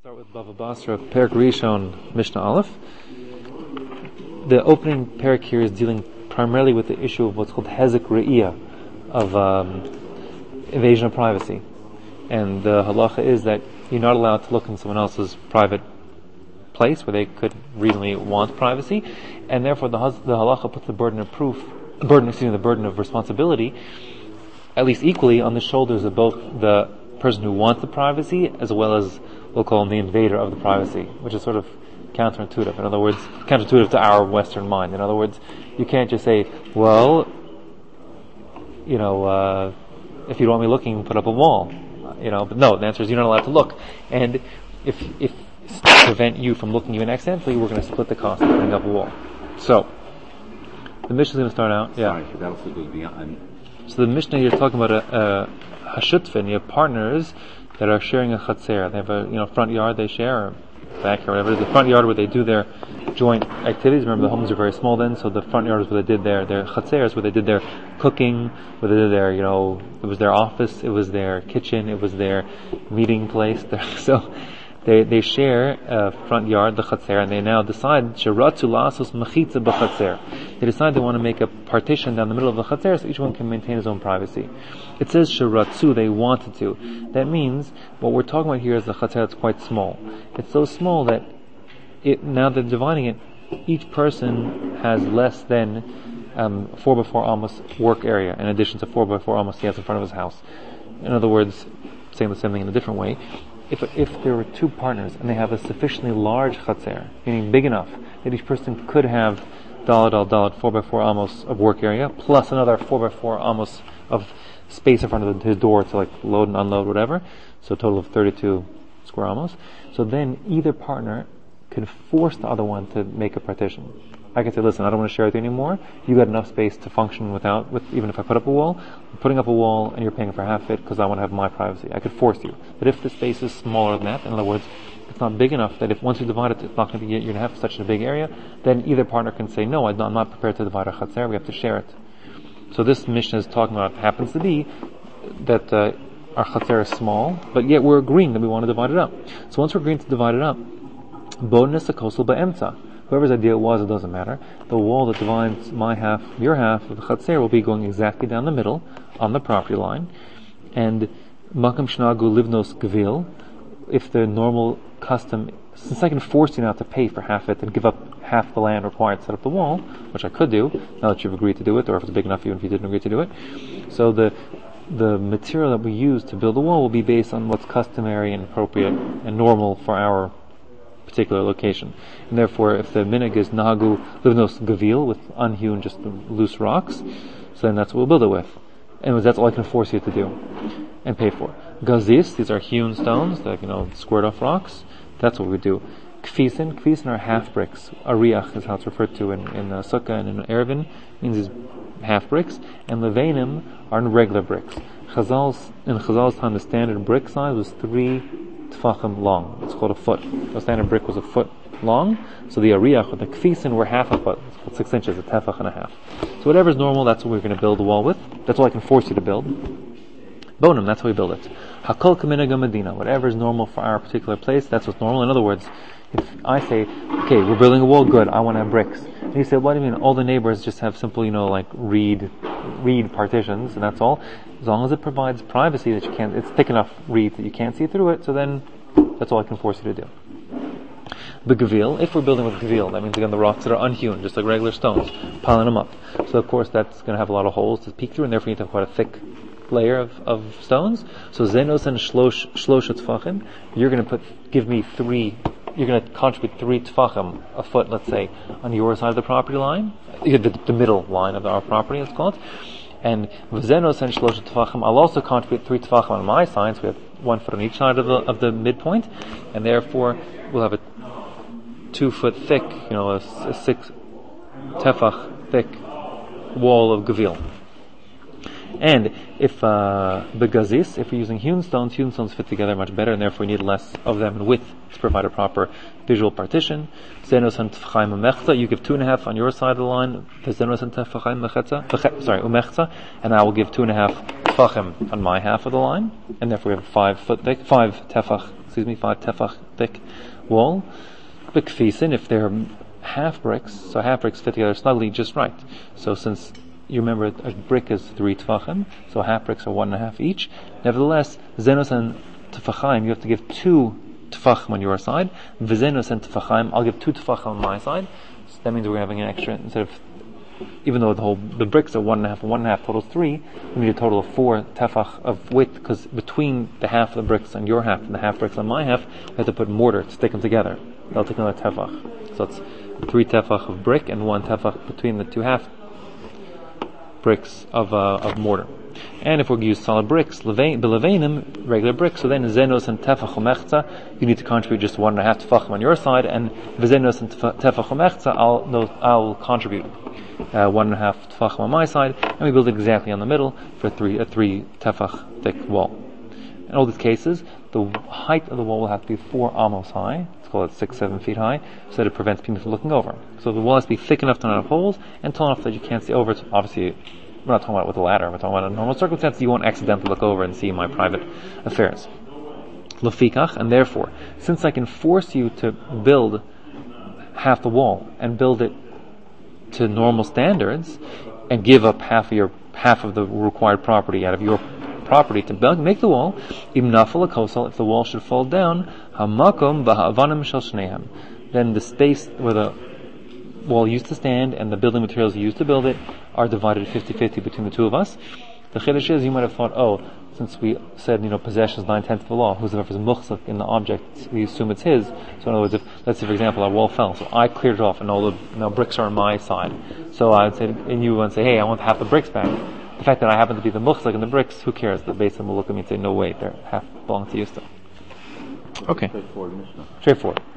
Start with Bava Basra, Perek Rishon, Mishnah Aleph. The opening Perek here is dealing primarily with the issue of what's called Hezek Re'iyah, of invasion of privacy. And the halacha is that you're not allowed to look in someone else's private place where they could reasonably want privacy, and therefore the halacha puts the burden of responsibility, at least equally, on the shoulders of both the person who wants the privacy as well as we'll call him the invader of the privacy, which is sort of counterintuitive. In other words, counterintuitive to our Western mind. In other words, you can't just say, well, if you don't want me looking, put up a wall. But no, the answer is you're not allowed to look. And if to prevent you from looking even accidentally, we're going to split the cost of putting up a wall. So, the Mishnah is going to start out. Yeah. Sorry, that also goes beyond. So the Mishnah you're talking about a hashutfin. You have partners that are sharing a chatzer. They have a front yard they share, or back or whatever. The front yard where they do their joint activities. Remember, the homes are very small then, so the front yard is where they did their chatzers, where they did their cooking, where they did their it was their office, it was their kitchen, it was their meeting place. So they share a front yard, the chatzer, and they now decide sheratzu la'asos mechitza b'chatzer. They decide they want to make a partition down the middle of the chatzer so each one can maintain his own privacy. It says sheratzu, they wanted to. That means what we're talking about here is the chatzer that's quite small. It's so small that now they're dividing it, each person has less than 4x4 amos work area in addition to 4x4 amos he has in front of his house. In other words, saying the same thing in a different way, if there were two partners and they have a sufficiently large chatzer, meaning big enough that each person could have dalad 4x4 amos of work area plus another 4x4 amos of space in front of his door to load and unload whatever, so a total of 32 square amos. So then either partner can force the other one to make a partition. I can say, listen, I don't want to share with you anymore. You got enough space to function even if I put up a wall. I'm putting up a wall and you're paying for half it because I want to have my privacy. I could force you. But if the space is smaller than that, in other words, it's not big enough that if once you divide it, it's not going to be, you're going to have such a big area, then either partner can say, no, I'm not prepared to divide our chatzer, we have to share it. So this Mishnah is talking about, happens to be that our chatzer is small, but yet we're agreeing that we want to divide it up. So once we're agreeing to divide it up, bonus a kosel ba'emtza. Whoever's idea it was, it doesn't matter. The wall that divides my half, your half of the chatzer will be going exactly down the middle on the property line. And makam shnagu livnos gvil, if the normal custom, since I can force you now to pay for half it and give up half the land required to set up the wall, which I could do, now that you've agreed to do it, or if it's big enough even if you didn't agree to do it. So the material that we use to build the wall will be based on what's customary and appropriate and normal for our particular location. And therefore, if the minig is nahagu livnos gavil, with unhewn, just loose rocks, so then that's what we'll build it with. And that's all I can force you to do and pay for. Gazis, these are hewn stones, squared off rocks, that's what we do. Kfisin are half bricks. Ariach is how it's referred to in Sukkah and in Erevin, means these half bricks. And levanim are regular bricks. In Chazal's time, the standard brick size was 3 tefachim long. It's called a foot. The standard brick was a foot long, so the ariach or the kfisin were half a foot. It's called 6 inches, a tefach and a half. So whatever's normal, that's what we're going to build the wall with. That's all I can force you to build. Bonum, that's how we build it. Hakol k'minhag Medina, whatever is normal for our particular place, that's what's normal. In other words, if I say, okay, we're building a wall, good, I want to have bricks. And you say, what do you mean? All the neighbors just have simple, reed partitions, and that's all. As long as it provides privacy that it's thick enough reed that you can't see through it, so then that's all I can force you to do. The gavil, if we're building with gavil, that means again the rocks that are unhewn, just like regular stones, piling them up. So of course that's going to have a lot of holes to peek through, and therefore you need to have quite a thick layer of stones. So zenos and shloshet tefachim, you're going to contribute 3 tefachim, a foot, let's say, on your side of the property line, the middle line of our property, it's called. And v'zenos and shloshet tefachim, I'll also contribute 3 tefachim on my side, so we have 1 foot on each side of the midpoint, and therefore we'll have a 2 foot thick, a 6 tefach thick wall of gavil. And if begazis, if we're using hewn stones fit together much better, and therefore we need less of them in width to provide a proper visual partition. Zenos and tefachim umechza, you give 2.5 on your side of the line. Zenos and tefachim umechza, and I will give 2.5 tefachim on my half of the line, and therefore we have 5 tefach 5 tefach thick wall. B'kfisin, if they're half bricks, so half bricks fit together snugly just right. So since you remember a brick is 3 tefachim, so half bricks are 1.5 each. Nevertheless, zenos and tefachim, you have to give 2 tefachim on your side. V'zenos and tefachim, I'll give 2 tefachim on my side. So that means we're having an extra, instead of, even though the bricks are 1.5 and 1.5 totals 3, we need a total of 4 tefach of width, because between the half of the bricks on your half and the half bricks on my half, we have to put mortar to stick them together. That'll take another tefach. So it's 3 tefach of brick and 1 tefach between the 2 half bricks of mortar. And if we're going to use solid bricks, b'levenim, regular bricks, so then zenos and tefach umechza, you need to contribute just 1.5 tefachim on your side, and v'zenos and tefach umechza, I'll contribute 1.5 tefachim on my side, and we build it exactly on the middle for a 3 tefach thick wall. In all these cases, the height of the wall will have to be 4 amos high. Let's call it 6-7 feet high, so that it prevents people from looking over. So the wall has to be thick enough to not have holes, and tall enough that you can't see over it. Obviously, we're not talking about with a ladder, we're talking about in normal circumstances, you won't accidentally look over and see my private affairs. Lefikach, and therefore, since I can force you to build half the wall, and build it to normal standards, and give up half of the required property out of your property to make the wall, if the wall should fall down, then the space where the wall used to stand and the building materials used to build it are divided 50-50 between the two of us. The chiddush is, you might have thought, since we said, possession is 9/10 of the law, who's ever muchzak in the object, we assume it's his. So in other words, let's say for example, our wall fell, so I cleared it off and all the bricks are on my side. So I would say, and you would say, hey, I want half the bricks back. The fact that I happen to be the muchzak in the bricks, who cares? The Beis Hillel will look at me and say, no way, they're half belong to you still. Okay. Straightforward.